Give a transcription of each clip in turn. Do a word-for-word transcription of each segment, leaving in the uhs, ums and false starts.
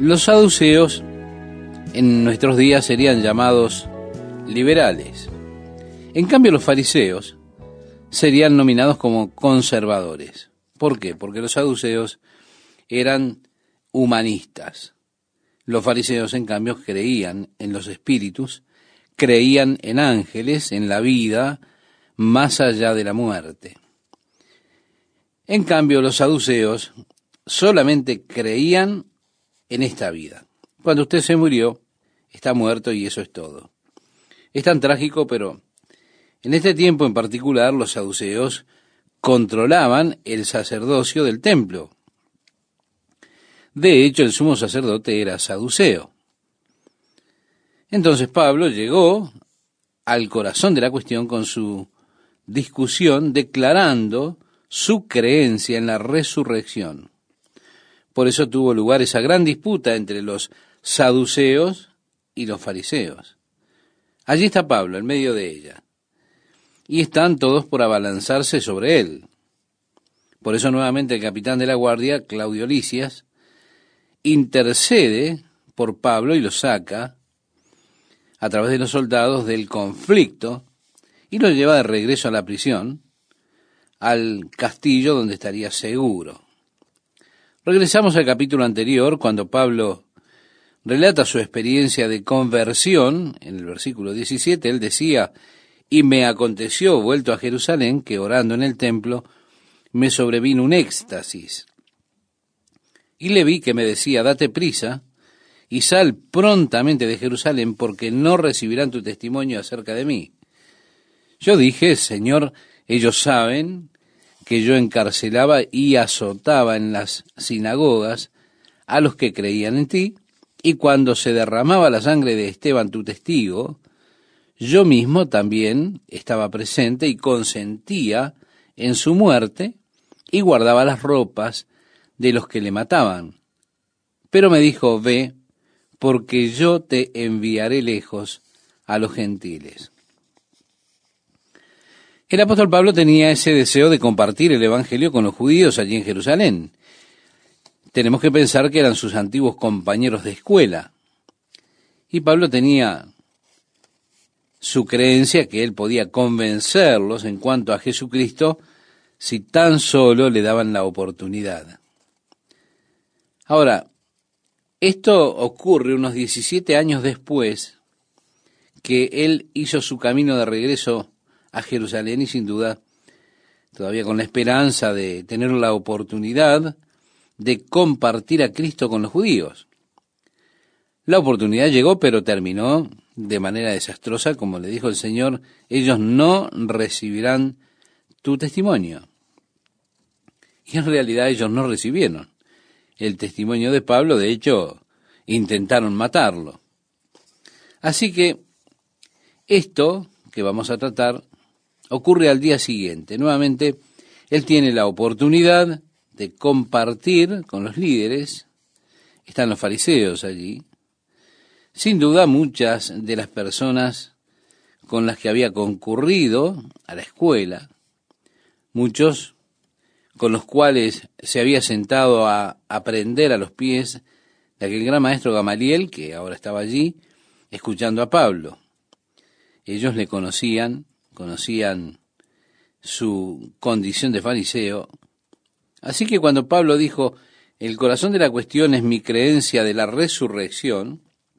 Los saduceos en nuestros días serían llamados liberales. En cambio, los fariseos serían nominados como conservadores. ¿Por qué? Porque los saduceos eran humanistas. Los fariseos, en cambio, creían en los espíritus, creían en ángeles, en la vida más allá de la muerte. En cambio, los saduceos solamente creían en esta vida. Cuando usted se murió, está muerto y eso es todo. Es tan trágico, pero en este tiempo en particular los saduceos controlaban el sacerdocio del templo. De hecho, el sumo sacerdote era saduceo. Entonces Pablo llegó al corazón de la cuestión con su discusión, declarando su creencia en la resurrección. Por eso tuvo lugar esa gran disputa entre los saduceos y los fariseos. Allí está Pablo, en medio de ella, y están todos por abalanzarse sobre él. Por eso nuevamente el capitán de la guardia, Claudio Lisias, intercede por Pablo y lo saca a través de los soldados del conflicto y lo lleva de regreso a la prisión, al castillo donde estaría seguro. Regresamos al capítulo anterior, cuando Pablo relata su experiencia de conversión. En el versículo diecisiete, él decía: y me aconteció, vuelto a Jerusalén, que orando en el templo, me sobrevino un éxtasis. Y le vi que me decía: date prisa, y sal prontamente de Jerusalén, porque no recibirán tu testimonio acerca de mí. Yo dije: Señor, ellos saben que yo encarcelaba y azotaba en las sinagogas a los que creían en ti, y cuando se derramaba la sangre de Esteban, tu testigo, yo mismo también estaba presente y consentía en su muerte y guardaba las ropas de los que le mataban. Pero me dijo: ve, porque yo te enviaré lejos a los gentiles. El apóstol Pablo tenía ese deseo de compartir el evangelio con los judíos allí en Jerusalén. Tenemos que pensar que eran sus antiguos compañeros de escuela. Y Pablo tenía su creencia que él podía convencerlos en cuanto a Jesucristo si tan solo le daban la oportunidad. Ahora, esto ocurre unos diecisiete años después que él hizo su camino de regreso a Jerusalén y sin duda todavía con la esperanza de tener la oportunidad de compartir a Cristo con los judíos. La oportunidad llegó, pero terminó de manera desastrosa, como le dijo el Señor: ellos no recibirán tu testimonio. Y en realidad ellos no recibieron el testimonio de Pablo. De hecho, intentaron matarlo. Así que esto que vamos a tratar ocurre al día siguiente. Nuevamente, él tiene la oportunidad de compartir con los líderes. Están los fariseos allí. Sin duda, muchas de las personas con las que había concurrido a la escuela, muchos con los cuales se había sentado a aprender a los pies de aquel gran maestro Gamaliel, que ahora estaba allí, escuchando a Pablo. Ellos le conocían, conocían su condición de fariseo. Así que cuando Pablo dijo: el corazón de la cuestión es mi creencia de la resurrección,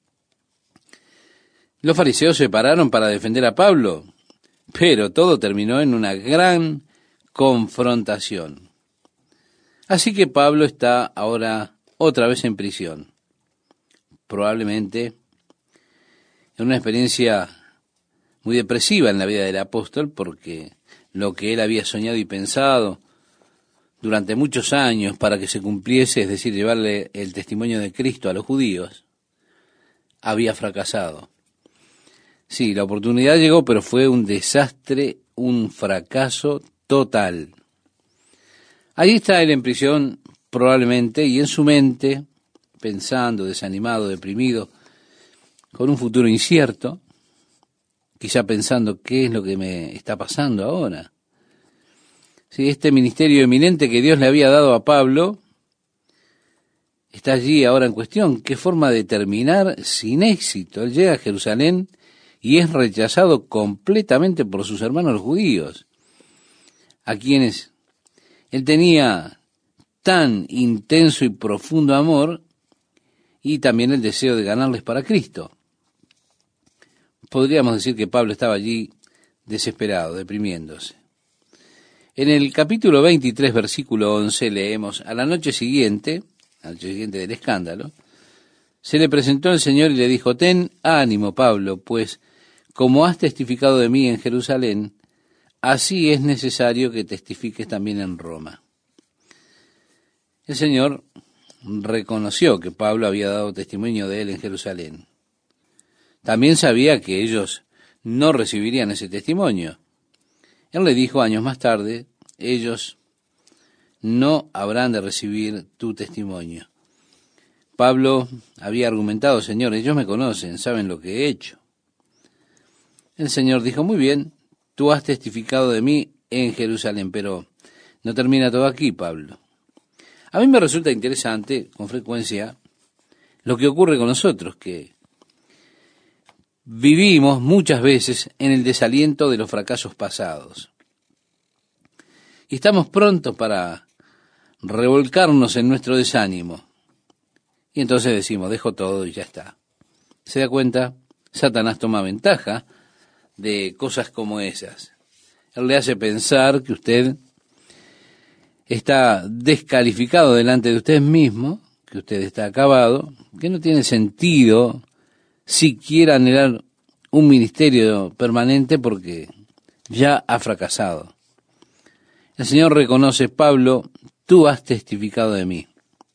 los fariseos se pararon para defender a Pablo, pero todo terminó en una gran confrontación. Así que Pablo está ahora otra vez en prisión, probablemente en una experiencia muy depresiva en la vida del apóstol, porque lo que él había soñado y pensado durante muchos años para que se cumpliese, es decir, llevarle el testimonio de Cristo a los judíos, había fracasado. Sí, la oportunidad llegó, pero fue un desastre, un fracaso total. Ahí está él en prisión, probablemente, y en su mente, pensando, desanimado, deprimido, con un futuro incierto, quizá pensando: ¿qué es lo que me está pasando ahora? Sí, este ministerio eminente que Dios le había dado a Pablo está allí ahora en cuestión. ¿Qué forma de terminar sin éxito? Él llega a Jerusalén y es rechazado completamente por sus hermanos los judíos, a quienes él tenía tan intenso y profundo amor y también el deseo de ganarles para Cristo. Podríamos decir que Pablo estaba allí desesperado, deprimiéndose. En el capítulo veintitrés, versículo once, leemos: a la noche siguiente, a la noche siguiente del escándalo, se le presentó el Señor y le dijo: ten ánimo, Pablo, pues como has testificado de mí en Jerusalén, así es necesario que testifiques también en Roma. El Señor reconoció que Pablo había dado testimonio de él en Jerusalén. También sabía que ellos no recibirían ese testimonio. Él le dijo años más tarde: ellos no habrán de recibir tu testimonio. Pablo había argumentado: Señor, ellos me conocen, saben lo que he hecho. El Señor dijo: muy bien, tú has testificado de mí en Jerusalén, pero no termina todo aquí, Pablo. A mí me resulta interesante, con frecuencia, lo que ocurre con nosotros, que vivimos muchas veces en el desaliento de los fracasos pasados. Y estamos prontos para revolcarnos en nuestro desánimo. Y entonces decimos: dejo todo y ya está. ¿Se da cuenta? Satanás toma ventaja de cosas como esas. Él le hace pensar que usted está descalificado delante de usted mismo, que usted está acabado, que no tiene sentido siquiera anhelar un ministerio permanente porque ya ha fracasado. El Señor reconoce: Pablo, tú has testificado de mí.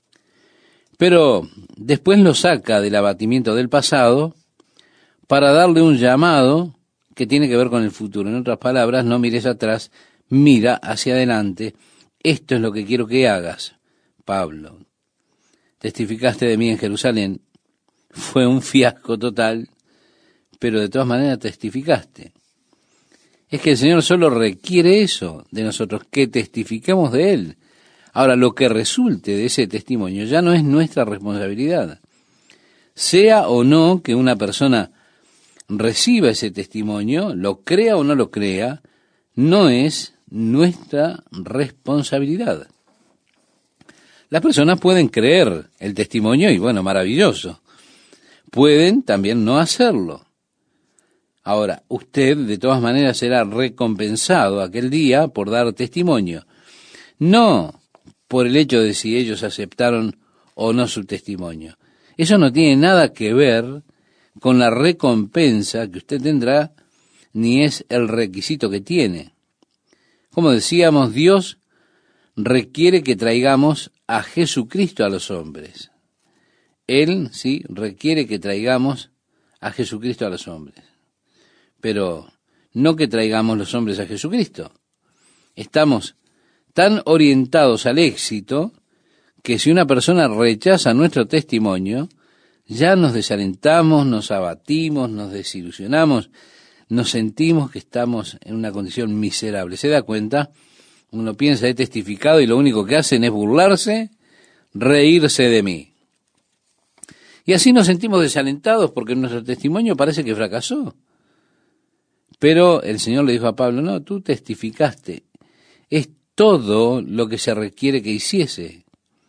Pero después lo saca del abatimiento del pasado para darle un llamado que tiene que ver con el futuro. En otras palabras, no mires atrás, mira hacia adelante. Esto es lo que quiero que hagas, Pablo. Testificaste de mí en Jerusalén. Fue un fiasco total, pero de todas maneras testificaste. Es que el Señor solo requiere eso de nosotros, que testifiquemos de Él. Ahora, lo que resulte de ese testimonio ya no es nuestra responsabilidad. Sea o no que una persona reciba ese testimonio, lo crea o no lo crea, no es nuestra responsabilidad. Las personas pueden creer el testimonio y bueno, maravilloso. Pueden también no hacerlo. Ahora, usted de todas maneras será recompensado aquel día por dar testimonio. No por el hecho de si ellos aceptaron o no su testimonio. Eso no tiene nada que ver con la recompensa que usted tendrá, ni es el requisito que tiene. Como decíamos, Dios requiere que traigamos a Jesucristo a los hombres. Él, sí, requiere que traigamos a Jesucristo a los hombres. Pero no que traigamos los hombres a Jesucristo. Estamos tan orientados al éxito que si una persona rechaza nuestro testimonio, ya nos desalentamos, nos abatimos, nos desilusionamos, nos sentimos que estamos en una condición miserable. ¿Se da cuenta? Uno piensa: he testificado, y lo único que hacen es burlarse, reírse de mí. Y así nos sentimos desalentados porque nuestro testimonio parece que fracasó. Pero el Señor le dijo a Pablo: no, tú testificaste. Es todo lo que se requiere que hiciese.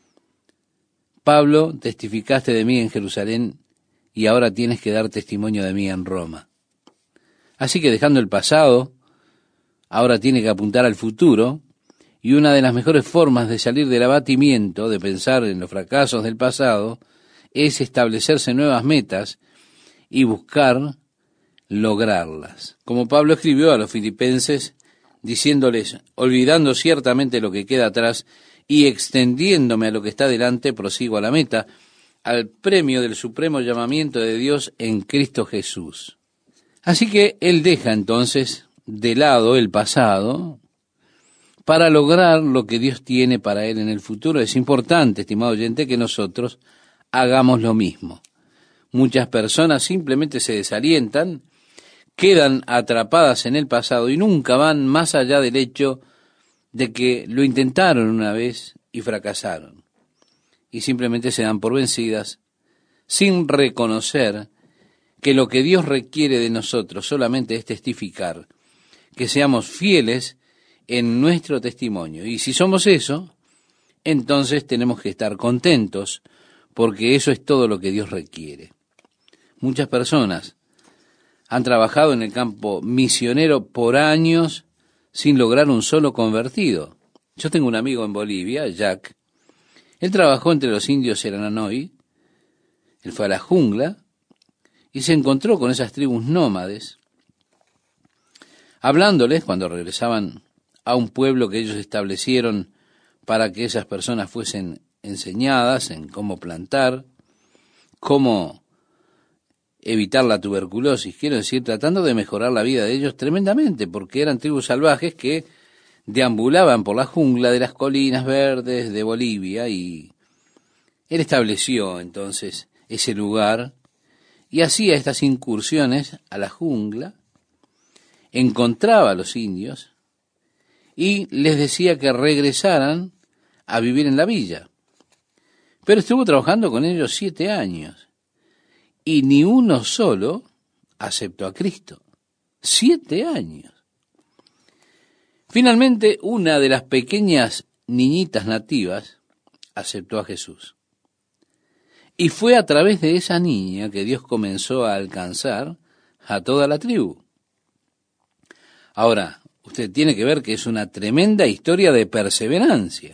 Pablo, testificaste de mí en Jerusalén y ahora tienes que dar testimonio de mí en Roma. Así que dejando el pasado, ahora tiene que apuntar al futuro, y una de las mejores formas de salir del abatimiento, de pensar en los fracasos del pasado, es establecerse nuevas metas y buscar lograrlas. Como Pablo escribió a los filipenses, diciéndoles: olvidando ciertamente lo que queda atrás y extendiéndome a lo que está delante, prosigo a la meta, al premio del supremo llamamiento de Dios en Cristo Jesús. Así que él deja entonces de lado el pasado para lograr lo que Dios tiene para él en el futuro. Es importante, estimado oyente, que nosotros hagamos lo mismo. Muchas personas simplemente se desalientan, quedan atrapadas en el pasado y nunca van más allá del hecho de que lo intentaron una vez y fracasaron. y simplemente se dan por vencidas, sin reconocer que lo que Dios requiere de nosotros solamente es testificar, que seamos fieles en nuestro testimonio. Y si somos eso, entonces tenemos que estar contentos, porque eso es todo lo que Dios requiere. Muchas personas han trabajado en el campo misionero por años sin lograr un solo convertido. Yo tengo un amigo en Bolivia, Jack. Él trabajó entre los indios Seranoy. Él fue a la jungla y se encontró con esas tribus nómades, hablándoles cuando regresaban a un pueblo que ellos establecieron para que esas personas fuesen enseñadas en cómo plantar, cómo evitar la tuberculosis, quiero decir, tratando de mejorar la vida de ellos tremendamente, porque eran tribus salvajes que deambulaban por la jungla de las colinas verdes de Bolivia, y él estableció entonces ese lugar y hacía estas incursiones a la jungla, encontraba a los indios y les decía que regresaran a vivir en la villa. Pero estuvo trabajando con ellos siete años y ni uno solo aceptó a Cristo. Siete años. Finalmente, una de las pequeñas niñitas nativas aceptó a Jesús. Y fue a través de esa niña que Dios comenzó a alcanzar a toda la tribu. Ahora, usted tiene que ver que es una tremenda historia de perseverancia.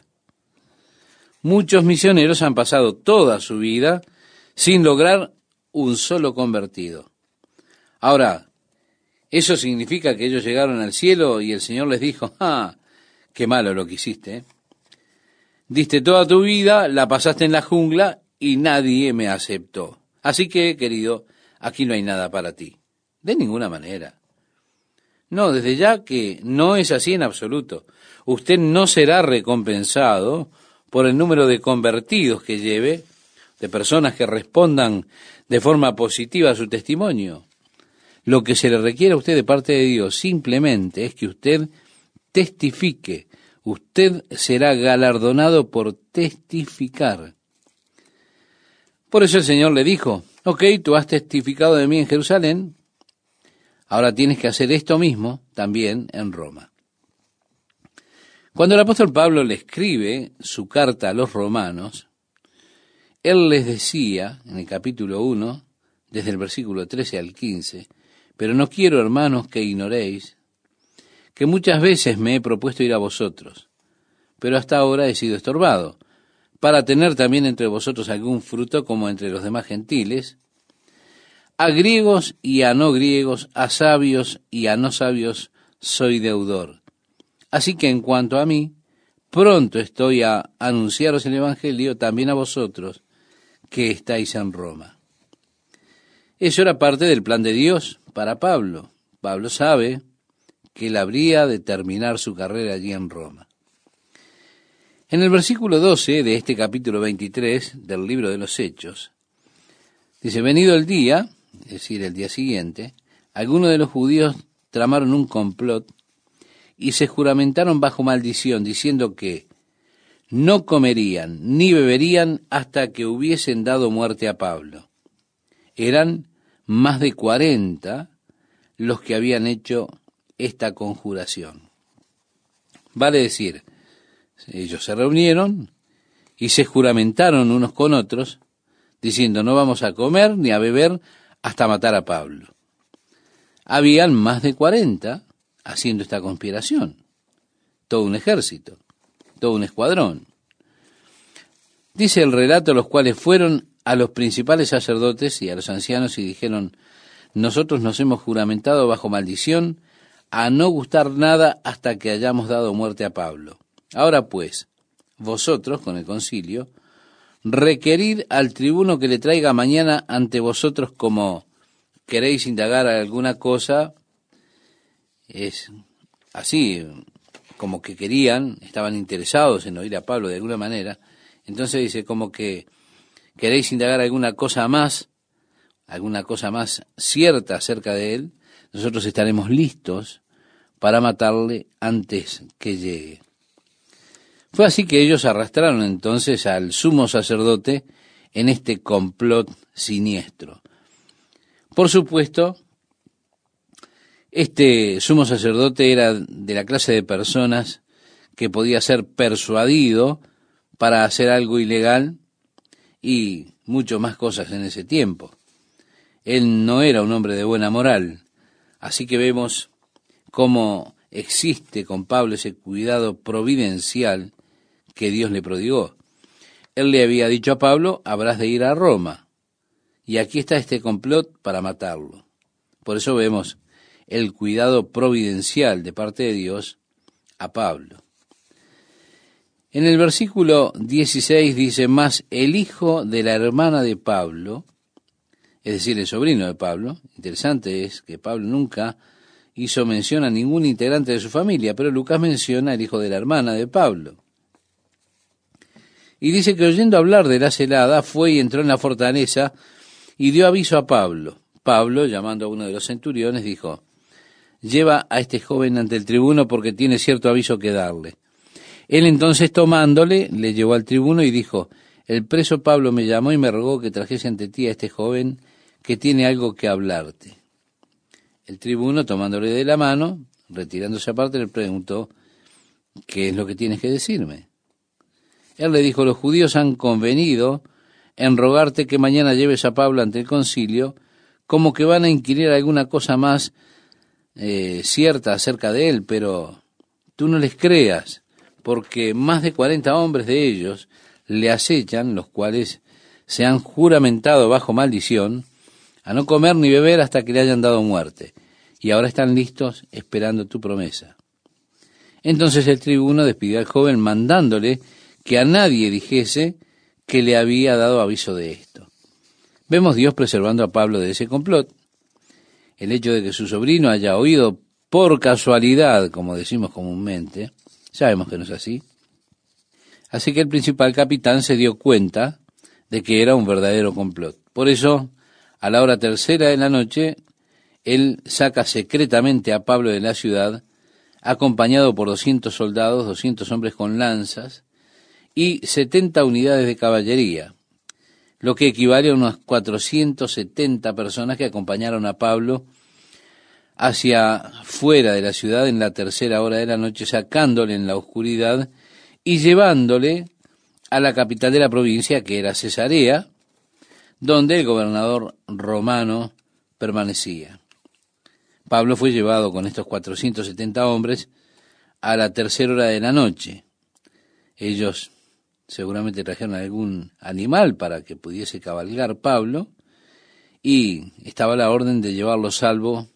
Muchos misioneros han pasado toda su vida sin lograr un solo convertido. Ahora, ¿eso significa que ellos llegaron al cielo y el Señor les dijo, ah, qué malo lo que hiciste, ¿eh? Diste toda tu vida, la pasaste en la jungla y nadie me aceptó. Así que, querido, aquí no hay nada para ti. De ninguna manera. No, desde ya que no es así en absoluto. Usted no será recompensado por el número de convertidos que lleve, de personas que respondan de forma positiva a su testimonio. Lo que se le requiere a usted de parte de Dios simplemente es que usted testifique. Usted será galardonado por testificar. Por eso el Señor le dijo, ok, tú has testificado de mí en Jerusalén, ahora tienes que hacer esto mismo también en Roma. Cuando el apóstol Pablo le escribe su carta a los romanos, él les decía en el capítulo uno, desde el versículo trece al quince, pero no quiero, hermanos, que ignoréis que muchas veces me he propuesto ir a vosotros, pero hasta ahora he sido estorbado, para tener también entre vosotros algún fruto como entre los demás gentiles, a griegos y a no griegos, a sabios y a no sabios soy deudor. Así que en cuanto a mí, pronto estoy a anunciaros el Evangelio también a vosotros que estáis en Roma. Eso era parte del plan de Dios para Pablo. Pablo sabe que él habría de terminar su carrera allí en Roma. En el versículo doce de este capítulo veintitrés del libro de los Hechos, dice, venido el día, es decir, el día siguiente, algunos de los judíos tramaron un complot y se juramentaron bajo maldición, diciendo que no comerían ni beberían hasta que hubiesen dado muerte a Pablo. Eran más de cuarenta los que habían hecho esta conjuración. Vale decir, ellos se reunieron y se juramentaron unos con otros, diciendo, no vamos a comer ni a beber hasta matar a Pablo. Habían más de cuarenta haciendo esta conspiración. Todo un ejército, todo un escuadrón. Dice el relato, los cuales fueron a los principales sacerdotes y a los ancianos y dijeron, nosotros nos hemos juramentado bajo maldición a no gustar nada hasta que hayamos dado muerte a Pablo. Ahora pues, vosotros, con el concilio, requerid al tribuno que le traiga mañana ante vosotros como queréis indagar alguna cosa, es así, como que querían, estaban interesados en oír a Pablo de alguna manera, entonces dice como que queréis indagar alguna cosa más, alguna cosa más cierta acerca de él, nosotros estaremos listos para matarle antes que llegue. Fue así que ellos arrastraron entonces al sumo sacerdote en este complot siniestro. Por supuesto, este sumo sacerdote era de la clase de personas que podía ser persuadido para hacer algo ilegal y mucho más cosas en ese tiempo. Él no era un hombre de buena moral, así que vemos cómo existe con Pablo ese cuidado providencial que Dios le prodigó. Él le había dicho a Pablo, habrás de ir a Roma, y aquí está este complot para matarlo. Por eso vemos el cuidado providencial de parte de Dios a Pablo. En el versículo dieciséis dice, mas el hijo de la hermana de Pablo, es decir, el sobrino de Pablo, interesante es que Pablo nunca hizo mención a ningún integrante de su familia, pero Lucas menciona al hijo de la hermana de Pablo. Y dice que oyendo hablar de la celada, fue y entró en la fortaleza y dio aviso a Pablo. Pablo, llamando a uno de los centuriones, dijo, lleva a este joven ante el tribuno porque tiene cierto aviso que darle. Él entonces tomándole, le llevó al tribuno y dijo, el preso Pablo me llamó y me rogó que trajese ante ti a este joven que tiene algo que hablarte. El tribuno, tomándole de la mano, retirándose aparte, le preguntó, ¿qué es lo que tienes que decirme? Él le dijo, los judíos han convenido en rogarte que mañana lleves a Pablo ante el concilio, como que van a inquirir alguna cosa más eh, cierta acerca de él, pero tú no les creas, porque más de cuarenta hombres de ellos le acechan, los cuales se han juramentado bajo maldición a no comer ni beber hasta que le hayan dado muerte, y ahora están listos esperando tu promesa. Entonces el tribuno despidió al joven mandándole que a nadie dijese que le había dado aviso de esto. Vemos Dios preservando a Pablo de ese complot. El hecho de que su sobrino haya oído por casualidad, como decimos comúnmente, sabemos que no es así. Así que el principal capitán se dio cuenta de que era un verdadero complot. Por eso, a la hora tercera de la noche, él saca secretamente a Pablo de la ciudad, acompañado por doscientos soldados, doscientos hombres con lanzas y setenta unidades de caballería, lo que equivale a unas cuatrocientas setenta personas que acompañaron a Pablo hacia fuera de la ciudad en la tercera hora de la noche, sacándole en la oscuridad y llevándole a la capital de la provincia, que era Cesarea, donde el gobernador romano permanecía. Pablo fue llevado con estos cuatrocientos setenta hombres a la tercera hora de la noche. Ellos seguramente trajeron algún animal para que pudiese cabalgar Pablo, y estaba la orden de llevarlo salvo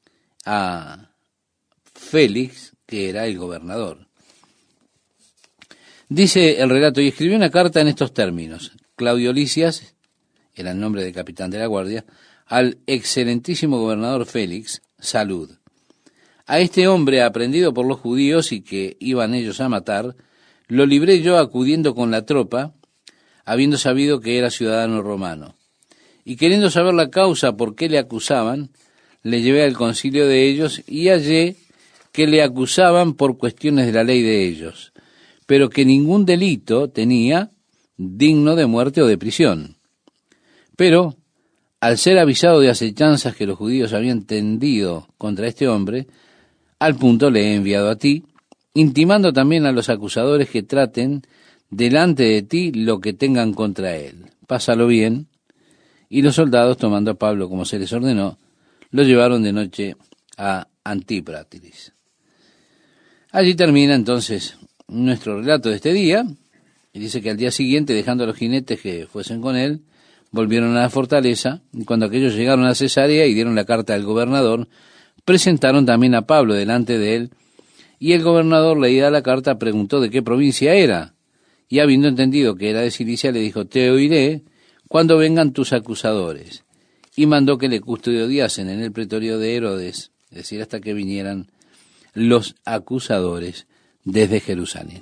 a Félix, que era el gobernador. Dice el relato, y escribió una carta en estos términos. Claudio Lisias, era el nombre del capitán de la guardia, al excelentísimo gobernador Félix, salud. A este hombre aprendido por los judíos y que iban ellos a matar, lo libré yo acudiendo con la tropa, habiendo sabido que era ciudadano romano. Y queriendo saber la causa por qué le acusaban, le llevé al concilio de ellos y hallé que le acusaban por cuestiones de la ley de ellos, pero que ningún delito tenía digno de muerte o de prisión. Pero, al ser avisado de acechanzas que los judíos habían tendido contra este hombre, al punto le he enviado a ti, intimando también a los acusadores que traten delante de ti lo que tengan contra él. Pásalo bien. Y los soldados, tomando a Pablo como se les ordenó, lo llevaron de noche a Antípatris. Allí termina entonces nuestro relato de este día, y dice que al día siguiente, dejando a los jinetes que fuesen con él, volvieron a la fortaleza, y cuando aquellos llegaron a Cesarea y dieron la carta al gobernador, presentaron también a Pablo delante de él, y el gobernador, leída la carta, preguntó de qué provincia era, y habiendo entendido que era de Cilicia, le dijo, te oiré cuando vengan tus acusadores, y mandó que le custodiasen en el pretorio de Herodes, es decir, hasta que vinieran los acusadores desde Jerusalén.